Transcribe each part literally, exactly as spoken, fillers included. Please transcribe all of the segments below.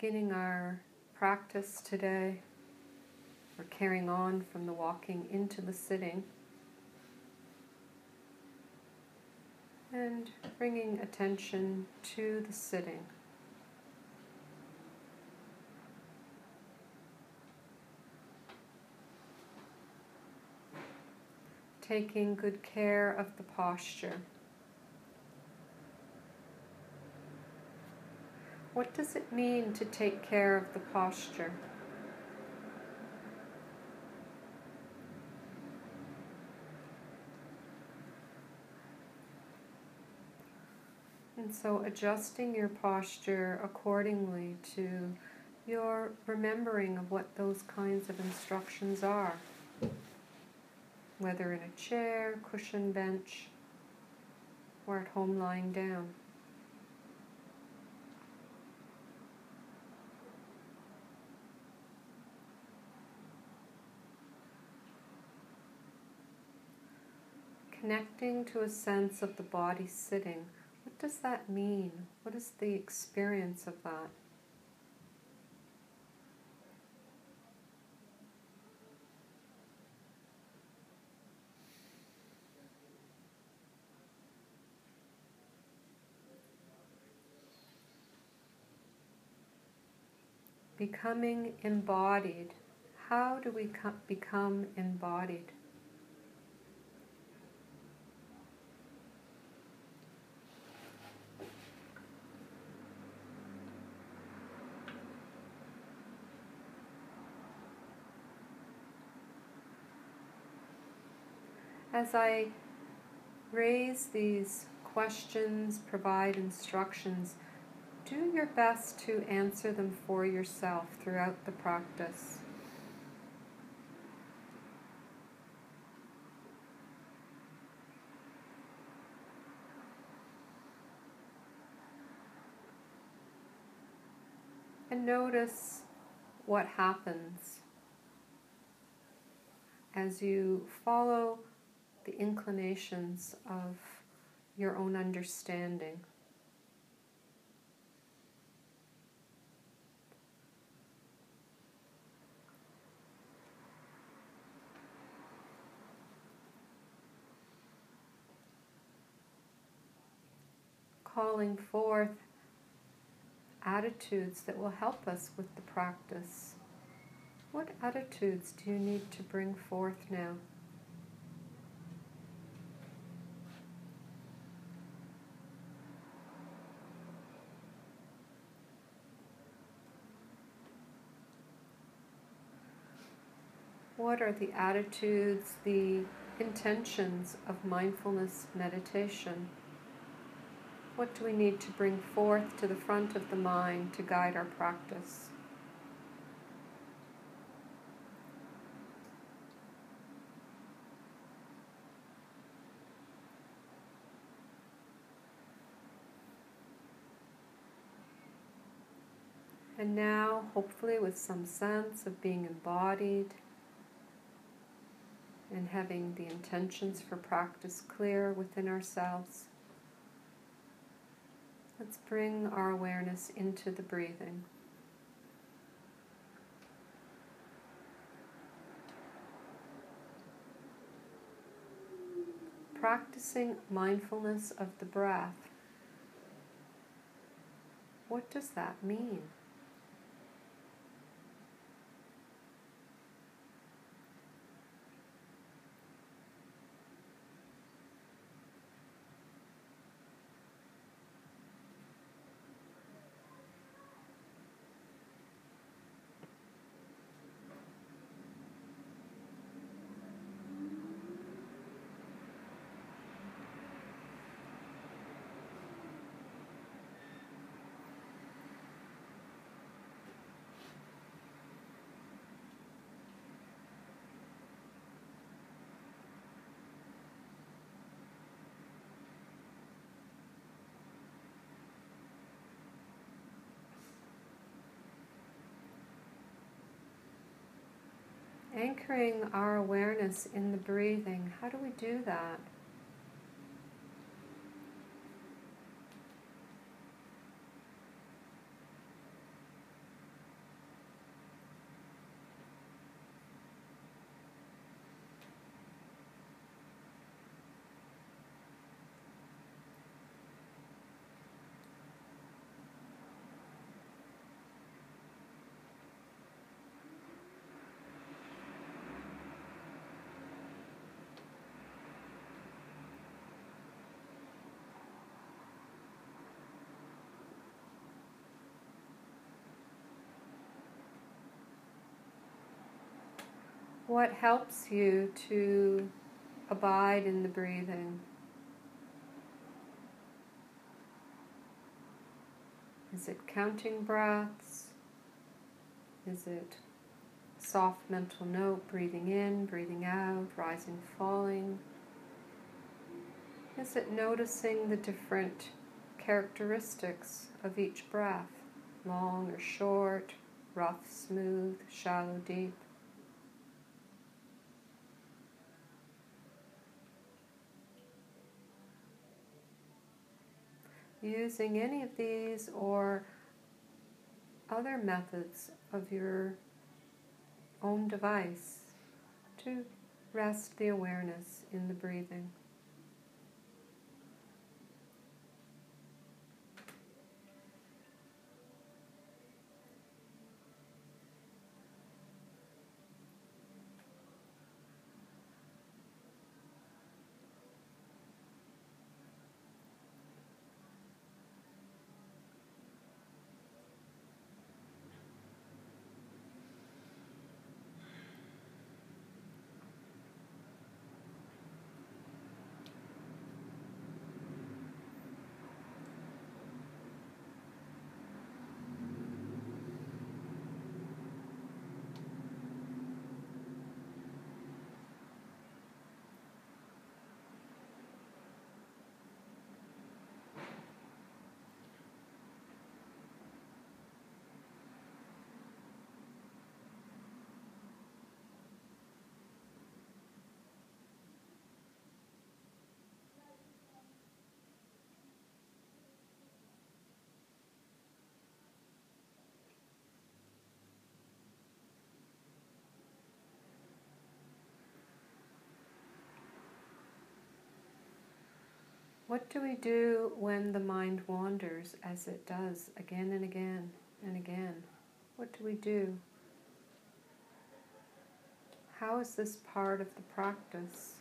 beginning our practice today, we're carrying on from the walking into the sitting and bringing attention to the sitting. Taking good care of the posture. What does it mean to take care of the posture? And so adjusting your posture accordingly to your remembering of what those kinds of instructions are. Whether in a chair, cushion, bench, or at home lying down. Connecting to a sense of the body sitting. What does that mean? What is the experience of that? Becoming embodied. How do we co- become embodied? As I raise these questions, provide instructions, do your best to answer them for yourself throughout the practice. And notice what happens as you follow the inclinations of your own understanding. Calling forth attitudes that will help us with the practice. What attitudes do you need to bring forth now? What are the attitudes, the intentions of mindfulness meditation? What do we need to bring forth to the front of the mind to guide our practice? And now, hopefully with some sense of being embodied and having the intentions for practice clear within ourselves, let's bring our awareness into the breathing. Practicing mindfulness of the breath. What does that mean? Anchoring our awareness in the breathing. How do we do that? What helps you to abide in the breathing? Is it counting breaths? Is it soft mental note, breathing in, breathing out, rising, falling? Is it noticing the different characteristics of each breath? Long or short, rough, smooth, shallow, deep? Using any of these or other methods of your own device to rest the awareness in the breathing. What do we do when the mind wanders, as it does again and again and again? What do we do? How is this part of the practice?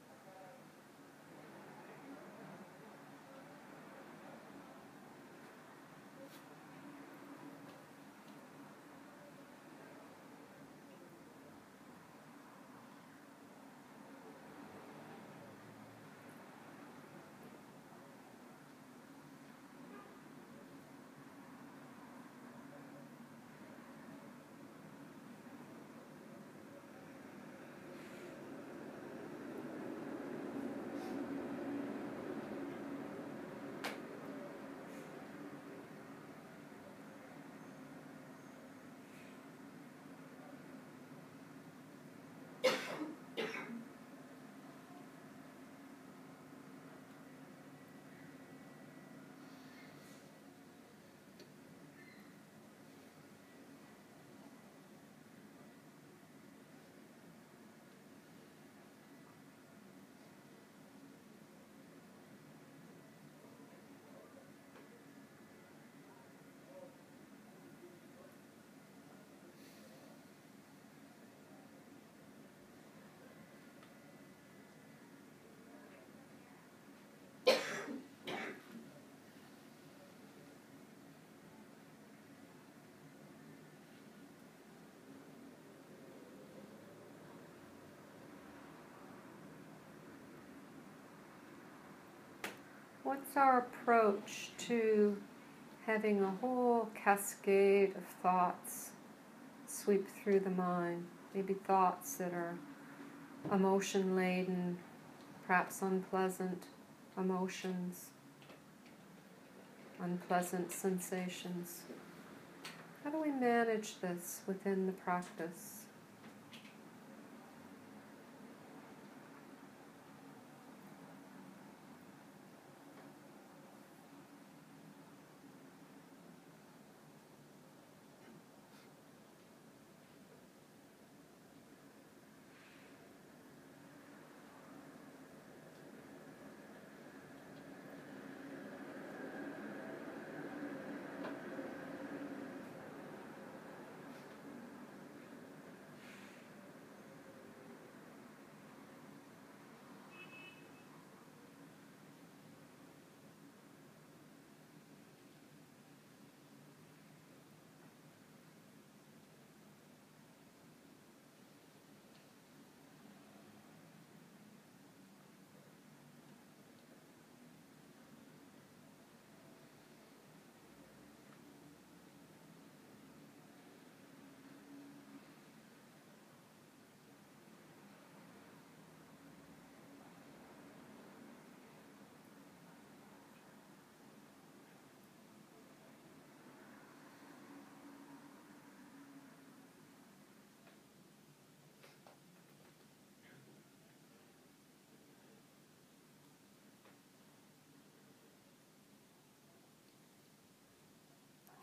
What's our approach to having a whole cascade of thoughts sweep through the mind? Maybe thoughts that are emotion-laden, perhaps unpleasant emotions, unpleasant sensations. How do we manage this within the practice?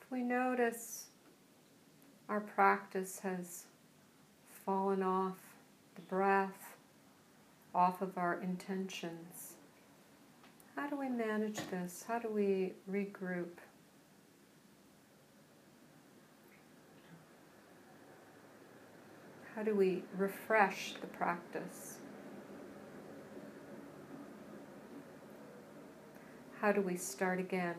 we notice our practice has fallen off the breath, off of our intentions, how do we manage this? How do we regroup? How do we refresh the practice? How do we start again?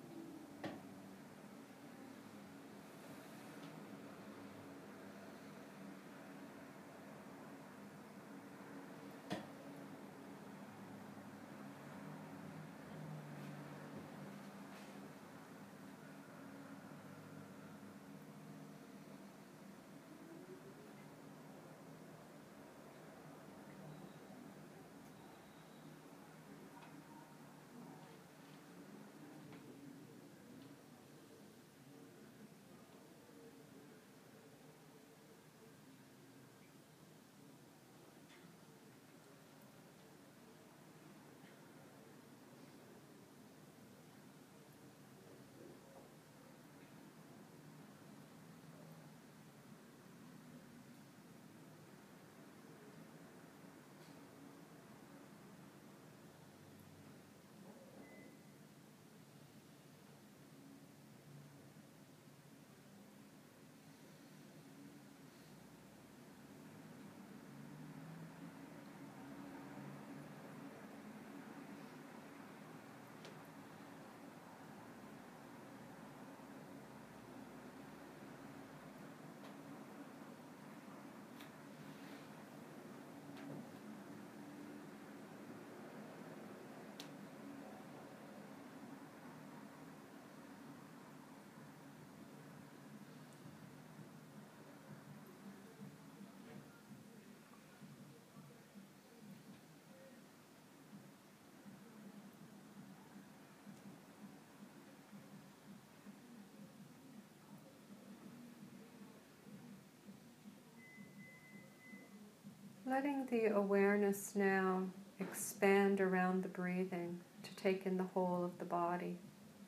Letting the awareness now expand around the breathing to take in the whole of the body.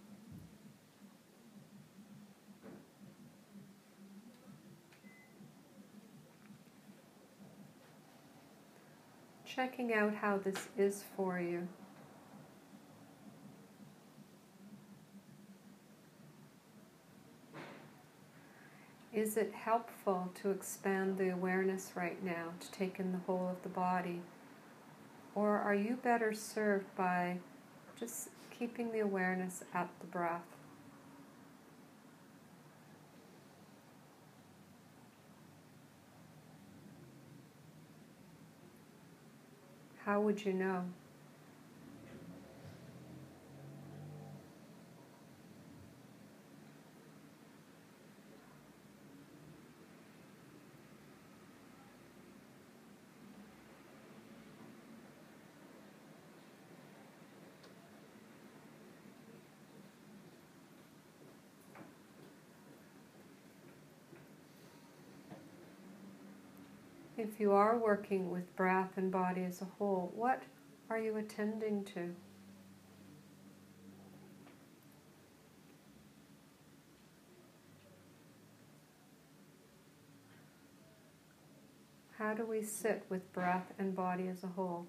Checking out how this is for you. Is it helpful to expand the awareness right now, to take in the whole of the body? Or are you better served by just keeping the awareness at the breath? How would you know? If you are working with breath and body as a whole, what are you attending to? How do we sit with breath and body as a whole?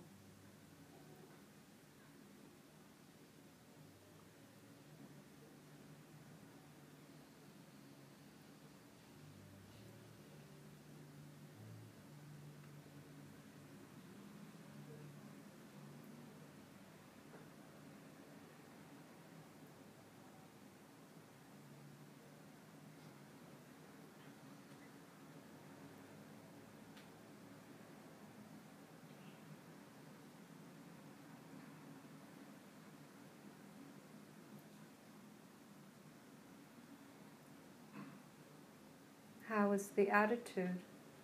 How is the attitude?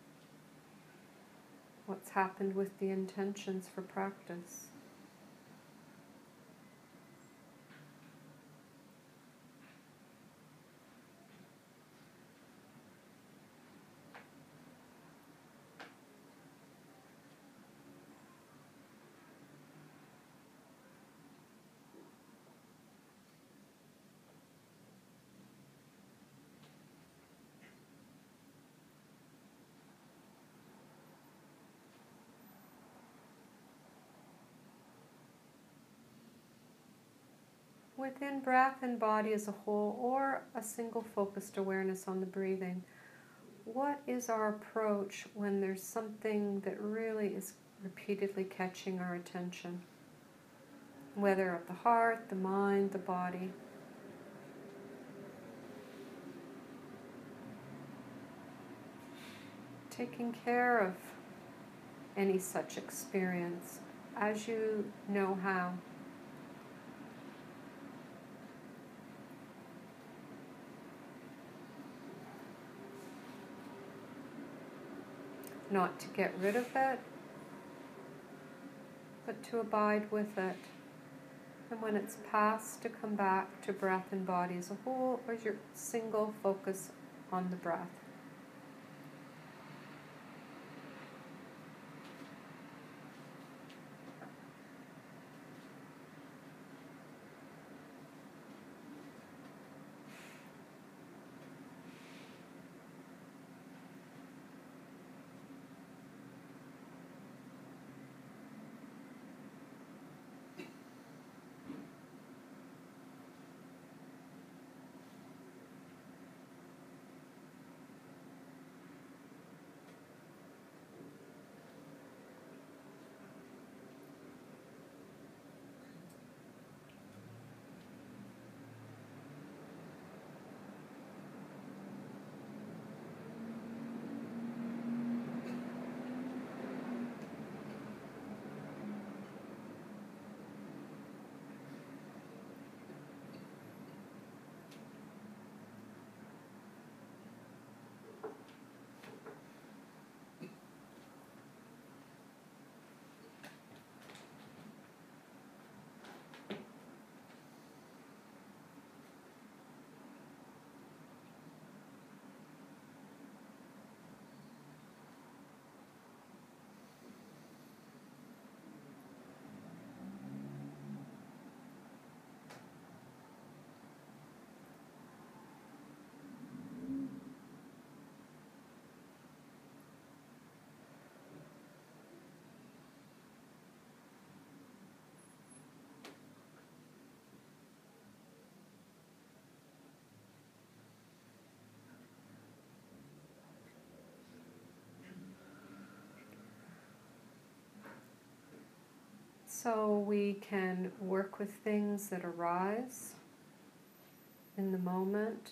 What's happened with the intentions for practice? within breath and body as a whole, or a single focused awareness on the breathing, what is our approach when there's something that really is repeatedly catching our attention? Whether of the heart, the mind, the body. Taking care of any such experience as you know how. Not to get rid of it, but to abide with it. And when it's past, to come back to breath and body as a whole, or your single focus on the breath. So we can work with things that arise in the moment,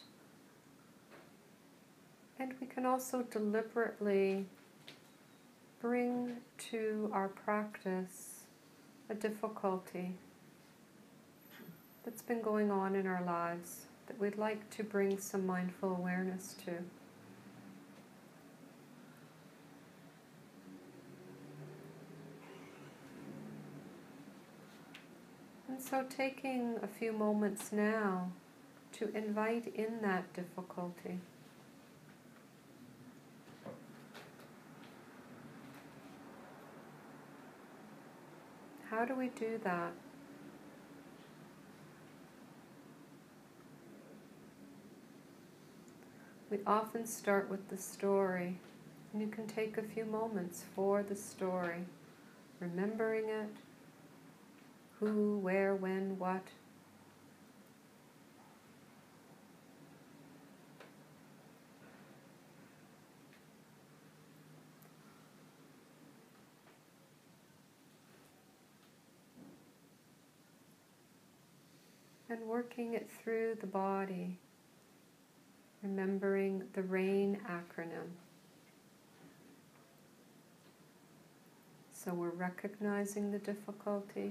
and we can also deliberately bring to our practice a difficulty that's been going on in our lives that we'd like to bring some mindful awareness to. And so taking a few moments now to invite in that difficulty. How do we do that? We often start with the story, and you can take a few moments for the story, remembering it, who, where, when, what. And working it through the body, remembering the RAIN acronym. So we're recognizing the difficulty.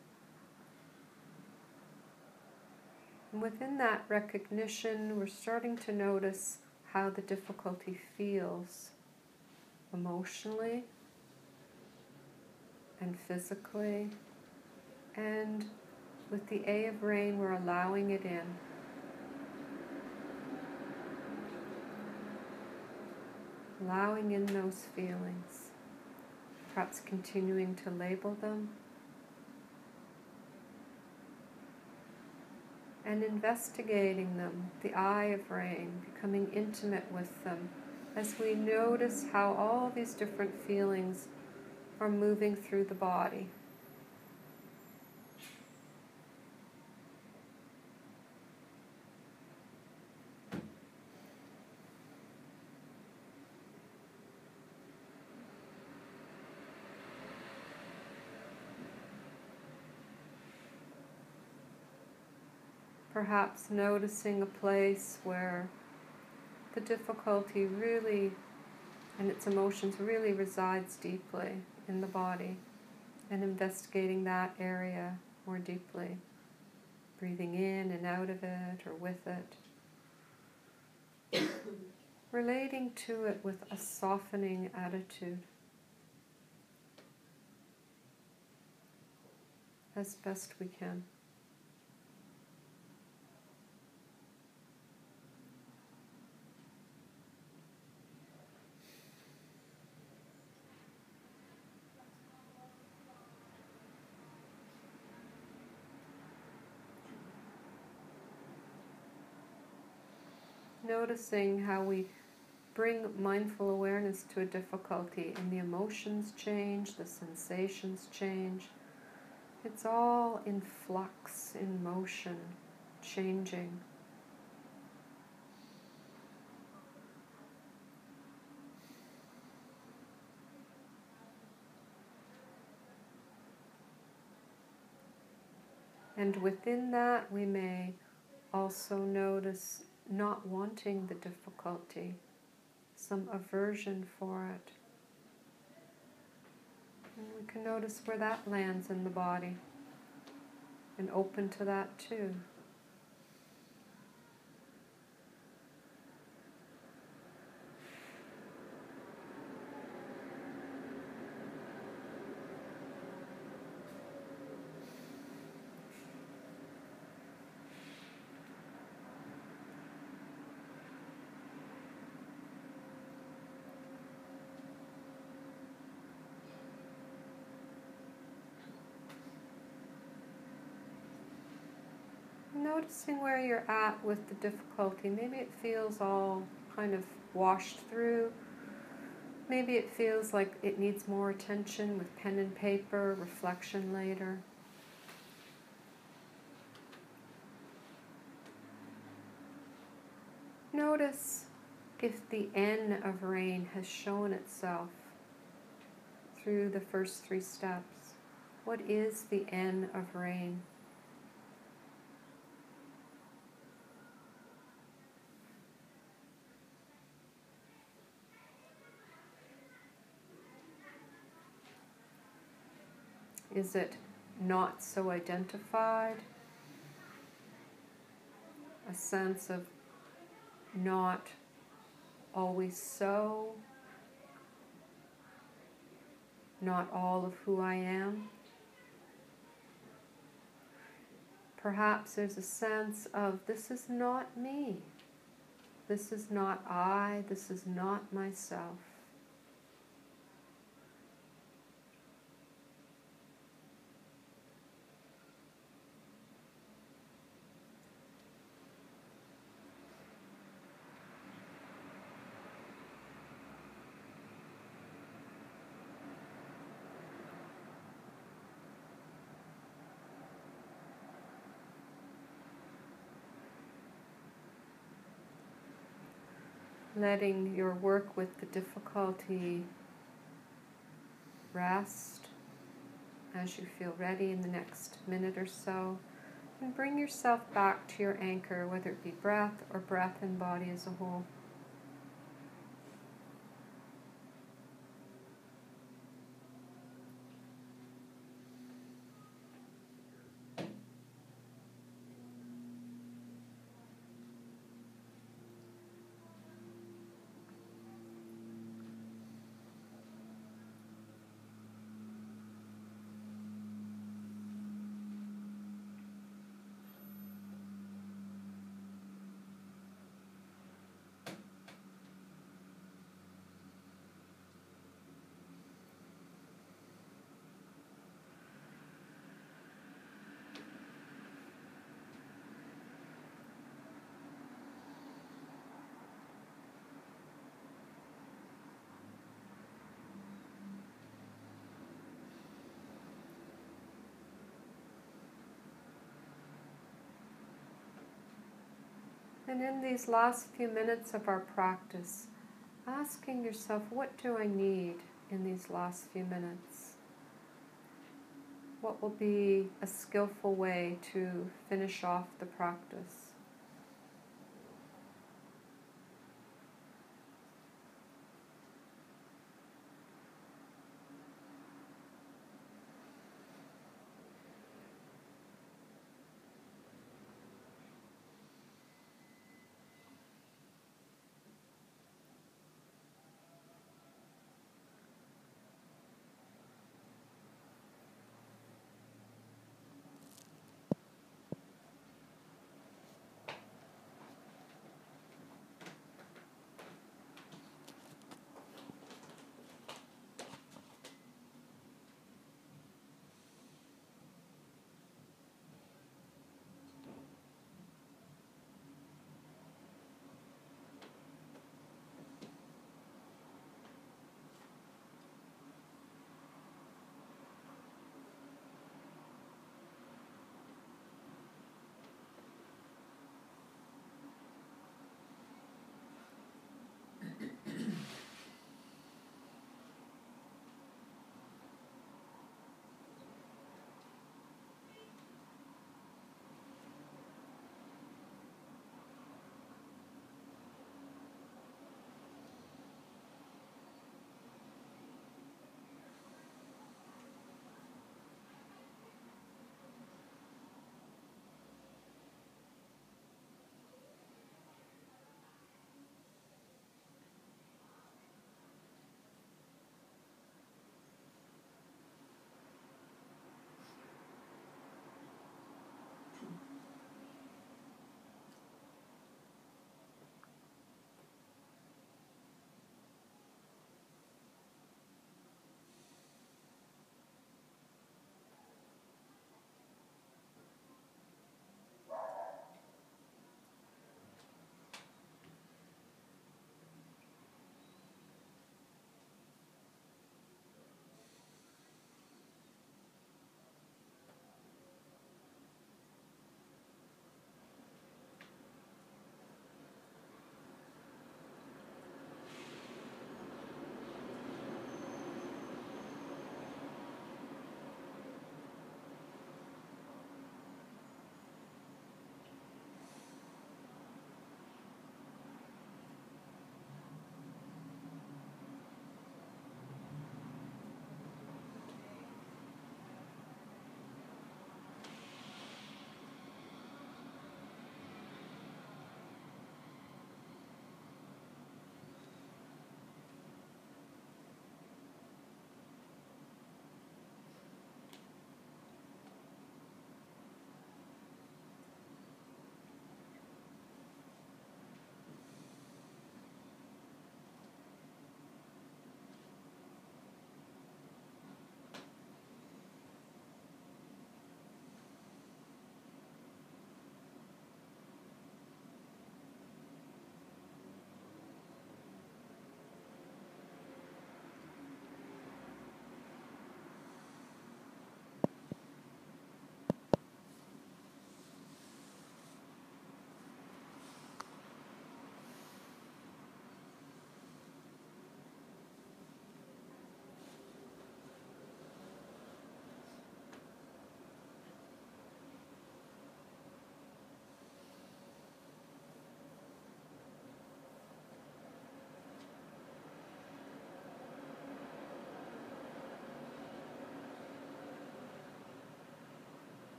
And within that recognition, we're starting to notice how the difficulty feels emotionally and physically. And with the A of RAIN, we're allowing it in. Allowing in those feelings. Perhaps continuing to label them. And investigating them, the I of RAIN, becoming intimate with them, as we notice how all these different feelings are moving through the body. perhaps noticing a place where the difficulty really and its emotions really resides deeply in the body, and investigating that area more deeply, breathing in and out of it or with it, relating to it with a softening attitude as best we can. Noticing how we bring mindful awareness to a difficulty and the emotions change, the sensations change. It's all in flux, in motion, changing. And within that we may also notice not wanting the difficulty, some aversion for it. And we can notice where that lands in the body and open to that too. Noticing where you're at with the difficulty. Maybe it feels all kind of washed through. Maybe it feels like it needs more attention with pen and paper, reflection later. Notice if the N of rain has shown itself through the first three steps. What is the N of rain? Is it not so identified? A sense of not always so? Not all of who I am? Perhaps there's a sense of this is not me. This is not I. This is not myself. Letting your work with the difficulty rest as you feel ready in the next minute or so, and bring yourself back to your anchor, whether it be breath or breath and body as a whole. And in these last few minutes of our practice, asking yourself, what do I need in these last few minutes? What will be a skillful way to finish off the practice?